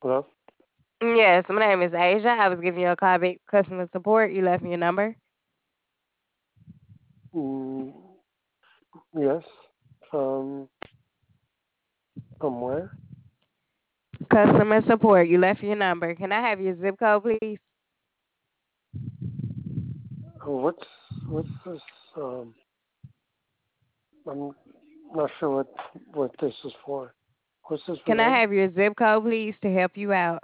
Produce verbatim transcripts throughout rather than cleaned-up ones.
Hello? Yes, my name is Asia. I was giving you a call back customer support. You left me your number. Mm, yes. From from where? Customer support. You left your number. Can I have your zip code, please? Oh, What's what's this? Um, I'm not sure what what this is for. What's this Can I regarding? have your zip code, please, to help you out?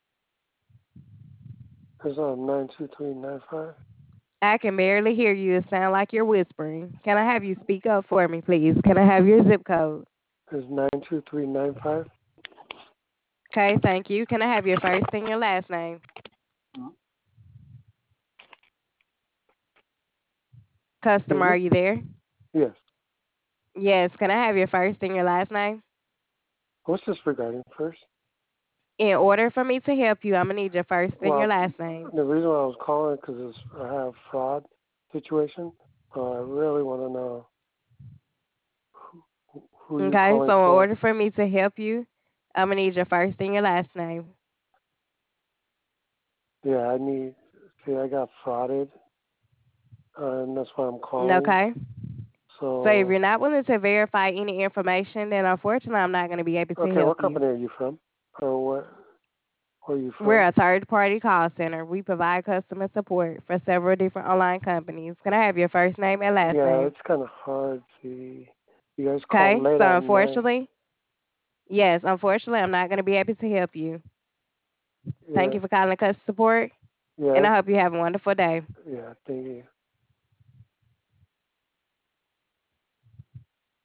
Is um nine two three nine five? I can barely hear you. It sounds like you're whispering. Can I have you speak up for me, please? Can I have your zip code? Is nine two three nine five? Okay, thank you. Can I have your first and your last name? Excuse Customer, me? are you there? Yes. Yes. Can I have your first and your last name? What's this regarding first? In order for me to help you, I'm gonna need your first and your Well, last name. the reason why I was calling because I have fraud situation. Uh, I really want to know who, who you're Okay, calling so in for. order for me to help you, I'm gonna need your first and your last name. Yeah, I need. See, I got frauded, uh, and that's why I'm calling. Okay. So if So, you're not willing to verify any information, then unfortunately I'm not gonna be able to okay, what help you. company are you from, or what? Where are you We're from? a third party call center. We provide customer support for several different online companies. Can I have your first name and last Yeah, name? it's kind of hard. See, you guys call Okay. late So at night. unfortunately, yes, unfortunately I'm not gonna be able to help you. Thank Yeah, you for calling customer support, yeah, and I it's, hope you have a wonderful day. yeah. Thank you.